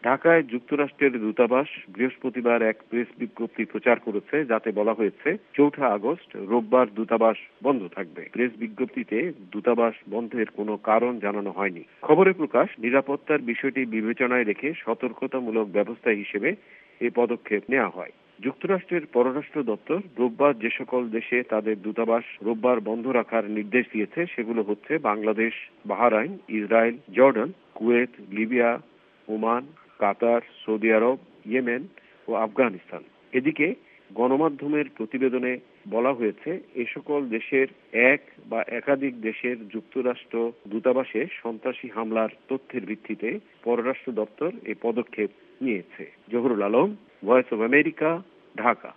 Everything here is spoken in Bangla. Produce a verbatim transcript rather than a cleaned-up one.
ঢাকায় যুক্তরাষ্ট্রের দূতাবাস বৃহস্পতিবার এক প্রেস বিজ্ঞপ্তি প্রচার করেছে, যাতে বলা হয়েছে চৌঠা আগস্ট রোববার দূতাবাস বন্ধ থাকবে। প্রেস বিজ্ঞপ্তিতে দূতাবাস বন্ধের কোনো কারণ জানানো হয়নি। খবরে প্রকাশ, নিরাপত্তার বিষয়টি বিবেচনায় রেখে সতর্কতামূলক ব্যবস্থা হিসেবে এই পদক্ষেপ নেওয়া হয়। যুক্তরাষ্ট্রের পররাষ্ট্র দপ্তর রোববার যে সকল দেশে তাদের দূতাবাস রোববার বন্ধ রাখার নির্দেশ দিয়েছে সেগুলো হচ্ছে Bangladesh, Bahrain, Israel, Jordan, Kuwait, Libya, Oman, Qatar, Saudi Arabia, Yemen ও আফগানিস্তান। এদিকে গণমাধ্যমের প্রতিবেদনে বলা হয়েছে, এ সকল দেশের এক বা একাধিক দেশের যুক্তরাষ্ট্র দূতাবাসে সন্ত্রাসী হামলার তথ্যের ভিত্তিতে পররাষ্ট্র দপ্তর এই পদক্ষেপ নিয়েছে। Zahurul Alam, voice of America, Dhaka.